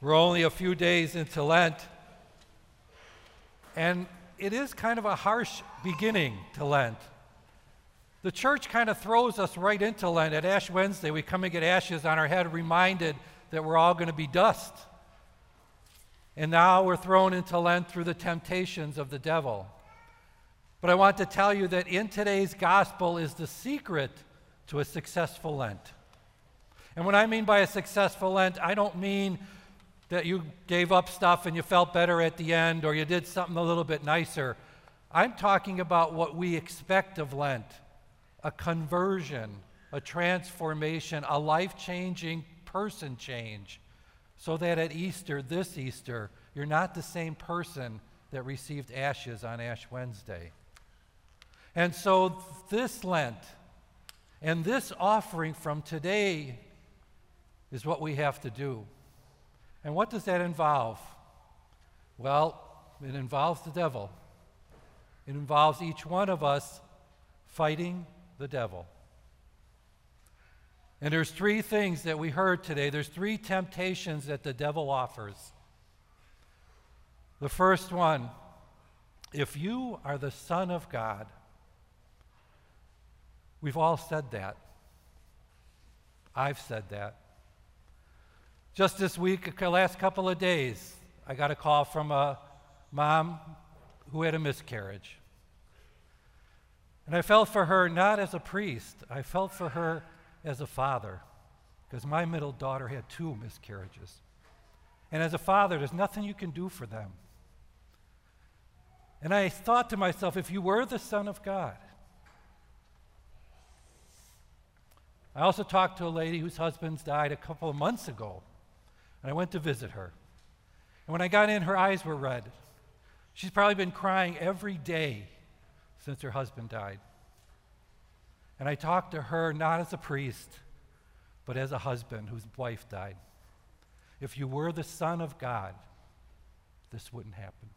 We're only a few days into Lent, and it is kind of a harsh beginning to Lent. The church kind of throws us right into Lent. At Ash Wednesday, we come and get ashes on our head, reminded that we're all going to be dust. And now we're thrown into Lent through the temptations of the devil. But I want to tell you that in today's gospel is the secret to a successful Lent. And what I mean by a successful Lent, I don't mean that you gave up stuff and you felt better at the end, or you did something a little bit nicer. I'm talking about what we expect of Lent: a conversion, a transformation, a life-changing person change, so that at Easter, this Easter, you're not the same person that received ashes on Ash Wednesday. And so this Lent and this offering from today is what we have to do. And what does that involve? Well, it involves the devil. It involves each one of us fighting the devil. And there's three things that we heard today. There's three temptations that the devil offers. The first one: if you are the Son of God. We've all said that. I've said that. Just this week, the last couple of days, I got a call from a mom who had a miscarriage. And I felt for her not as a priest, I felt for her as a father, because my middle daughter had 2 miscarriages. And as a father, there's nothing you can do for them. And I thought to myself, if you were the Son of God. I also talked to a lady whose husband died a couple of months ago, and I went to visit her. And when I got in, her eyes were red. She's probably been crying every day since her husband died. And I talked to her not as a priest, but as a husband whose wife died. If you were the Son of God, this wouldn't happen.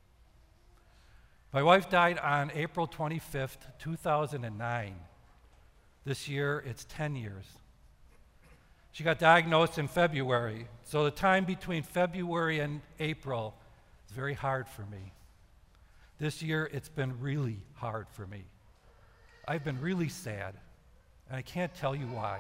My wife died on April 25th, 2009. This year, it's 10 years. She got diagnosed in February, so the time between February and April is very hard for me. This year, it's been really hard for me. I've been really sad, and I can't tell you why.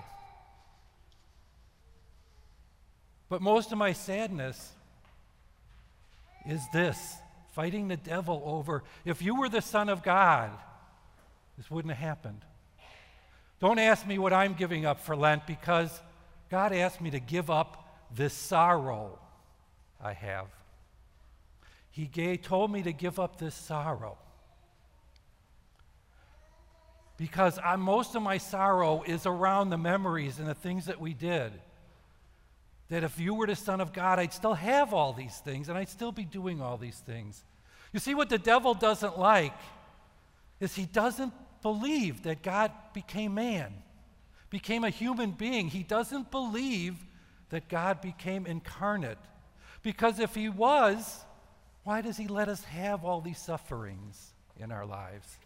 But most of my sadness is this: fighting the devil over, if you were the Son of God, this wouldn't have happened. Don't ask me what I'm giving up for Lent, because God asked me to give up this sorrow I have. He told me to give up this sorrow. Because most of my sorrow is around the memories and the things that we did. That if you were the Son of God, I'd still have all these things, and I'd still be doing all these things. You see, what the devil doesn't like is he doesn't believe that God became man, became a human being. He doesn't believe that God became incarnate. Because if he was, why does he let us have all these sufferings in our lives?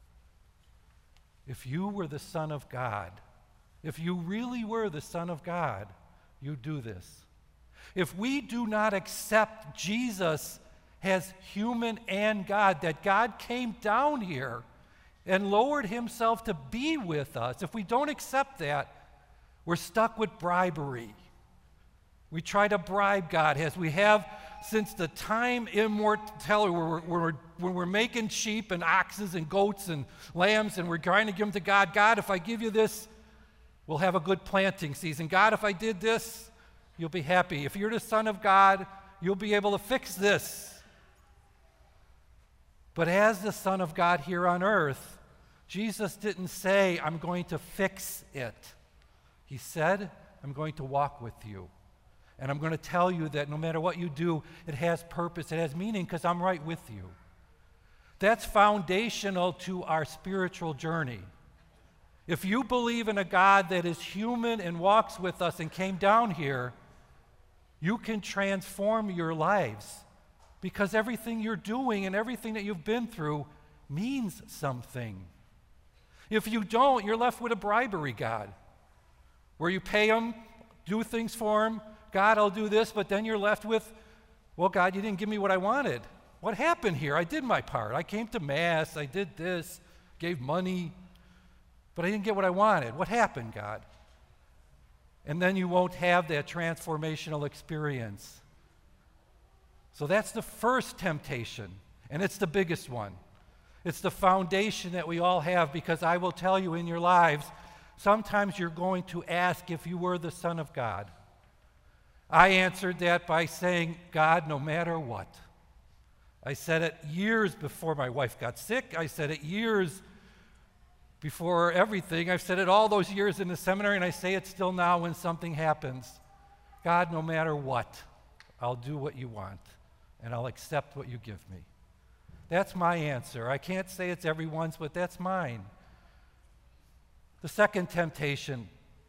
If you were the Son of God, if you really were the Son of God, you'd do this. If we do not accept Jesus as human and God, that God came down here and lowered himself to be with us, if we don't accept that, we're stuck with bribery. We try to bribe God, as we have since the time immortality, when we're making sheep and oxes and goats and lambs, and we're trying to give them to God. God, if I give you this, we'll have a good planting season. God, if I did this, you'll be happy. If you're the Son of God, you'll be able to fix this. But as the Son of God here on earth, Jesus didn't say, I'm going to fix it. He said, I'm going to walk with you. And I'm going to tell you that no matter what you do, it has purpose, it has meaning, because I'm right with you. That's foundational to our spiritual journey. If you believe in a God that is human and walks with us and came down here, you can transform your lives, because everything you're doing and everything that you've been through means something. If you don't, you're left with a bribery God, where you pay him, do things for him, God, I'll do this, but then you're left with, well, God, you didn't give me what I wanted. What happened here? I did my part. I came to Mass, I did this, gave money, but I didn't get what I wanted. What happened, God? And then you won't have that transformational experience. So that's the first temptation, and it's the biggest one. It's the foundation that we all have, because I will tell you in your lives, sometimes you're going to ask if you were the Son of God. I answered that by saying, God, no matter what. I said it years before my wife got sick. I said it years before everything. I've said it all those years in the seminary, and I say it still now when something happens. God, no matter what, I'll do what you want, and I'll accept what you give me. That's my answer. I can't say it's everyone's, but that's mine. The second temptation,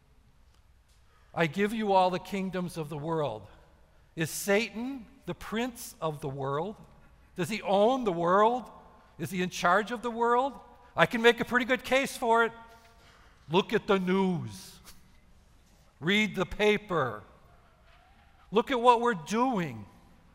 I give you all the kingdoms of the world. Is Satan the prince of the world? Does he own the world? Is he in charge of the world? I can make a pretty good case for it. Look at the news. Read the paper. Look at what we're doing.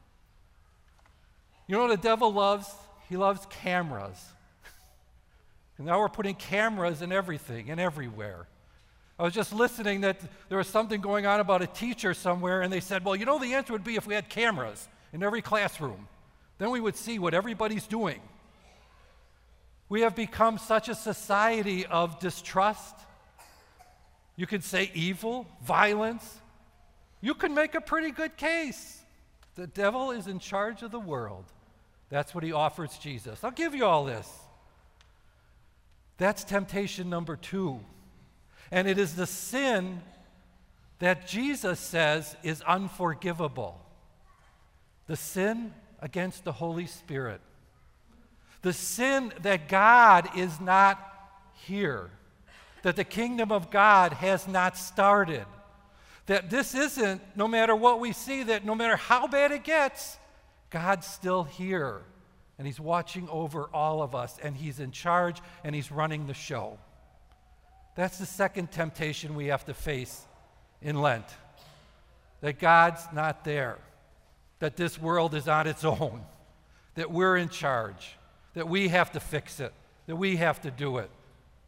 You know what the devil loves? He loves cameras. And now we're putting cameras in everything and everywhere. I was just listening that there was something going on about a teacher somewhere, and they said, well, you know, the answer would be if we had cameras in every classroom. Then we would see what everybody's doing. We have become such a society of distrust. You could say evil, violence. You can make a pretty good case. The devil is in charge of the world. That's what he offers Jesus. I'll give you all this. That's temptation number 2. And it is the sin that Jesus says is unforgivable. The sin against the Holy Spirit. The sin that God is not here. That the kingdom of God has not started. That this isn't, no matter what we see, that no matter how bad it gets, God's still here. And he's watching over all of us, and he's in charge, and he's running the show. That's the second temptation we have to face in Lent. That God's not there. That this world is on its own. That we're in charge. That we have to fix it. That we have to do it.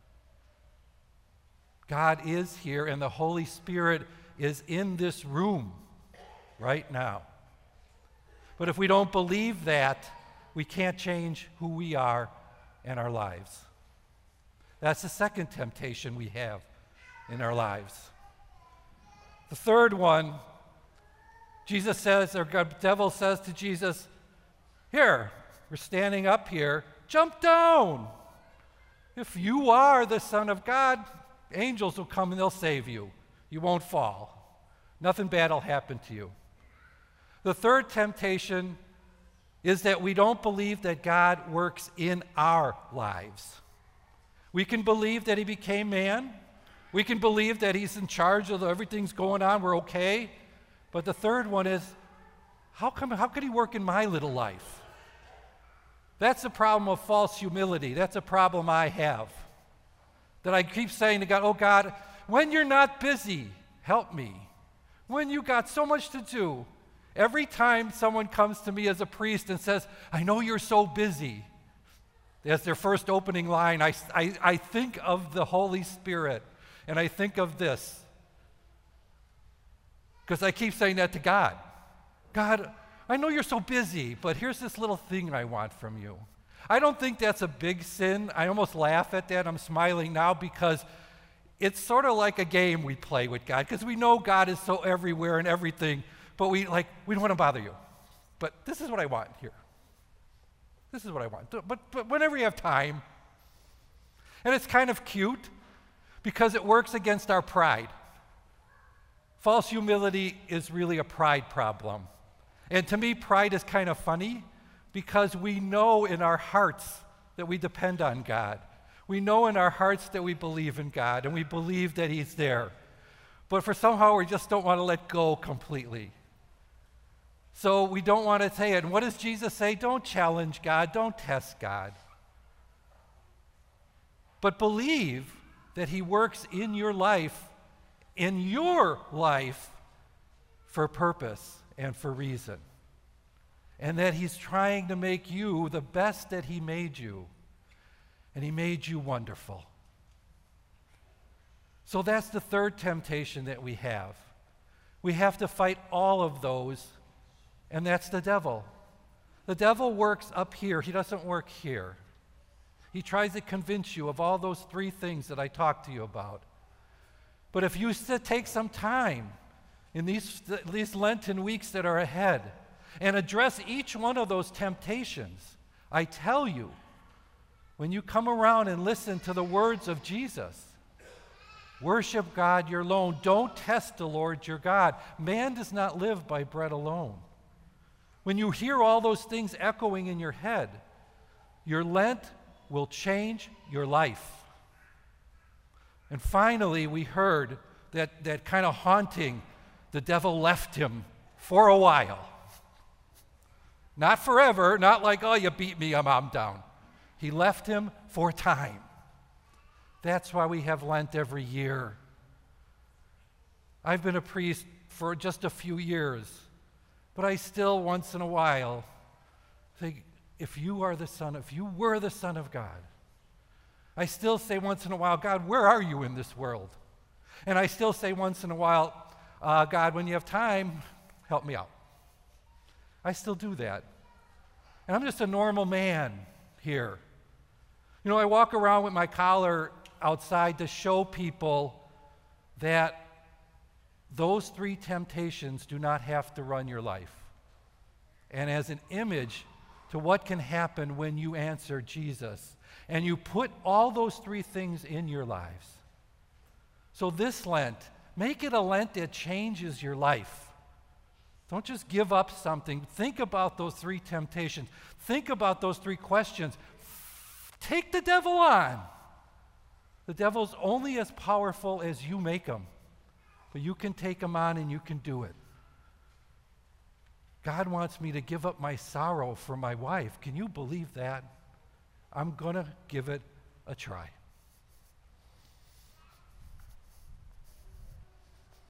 God is here, and the Holy Spirit is in this room right now. But if we don't believe that, we can't change who we are and our lives. That's the second temptation we have in our lives. The third one, Jesus says, or the devil says to Jesus, here, we're standing up here, jump down. If you are the Son of God, angels will come and they'll save you. You won't fall. Nothing bad will happen to you. The third temptation is that we don't believe that God works in our lives. We can believe that he became man. We can believe that he's in charge of everything's going on, we're okay. But the third one is, how could he work in my little life? That's the problem of false humility. That's a problem I have. That I keep saying to God, oh God, when you're not busy, help me. When you got so much to do, every time someone comes to me as a priest and says, I know you're so busy, as their first opening line, I think of the Holy Spirit, and I think of this. Because I keep saying that to God. God, I know you're so busy, but here's this little thing I want from you. I don't think that's a big sin. I almost laugh at that. I'm smiling now because it's sort of like a game we play with God, because we know God is so everywhere and everything, but we don't want to bother you. But this is what I want here. This is what I want. But whenever you have time. And it's kind of cute because it works against our pride. False humility is really a pride problem. And to me, pride is kind of funny because we know in our hearts that we depend on God. We know in our hearts that we believe in God and we believe that he's there. But for somehow we just don't want to let go completely. So we don't want to say it. And what does Jesus say? Don't challenge God. Don't test God. But believe that he works in your life for purpose and for reason. And that he's trying to make you the best that he made you. And he made you wonderful. So that's the third temptation that we have. We have to fight all of those, and that's the devil. The devil works up here. He doesn't work here. He tries to convince you of all those three things that I talked to you about. But if you take some time in these Lenten weeks that are ahead and address each one of those temptations, I tell you, when you come around and listen to the words of Jesus, worship God your alone. Don't test the Lord your God. Man does not live by bread alone. When you hear all those things echoing in your head, your Lent will change your life. And finally, we heard that kind of haunting, the devil left him for a while. Not forever, not like, oh, you beat me, I'm down. He left him for a time. That's why we have Lent every year. I've been a priest for just a few years, but I still once in a while think, if you were the Son of God, I still say once in a while, God, where are you in this world? And I still say once in a while, God, when you have time, help me out. I still do that. And I'm just a normal man here. You know, I walk around with my collar outside to show people that those three temptations do not have to run your life. And as an image to what can happen when you answer Jesus and you put all those three things in your lives. So this Lent, make it a Lent that changes your life. Don't just give up something. Think about those three temptations. Think about those three questions. Take the devil on. The devil's only as powerful as you make him. But you can take him on and you can do it. God wants me to give up my sorrow for my wife. Can you believe that? I'm going to give it a try.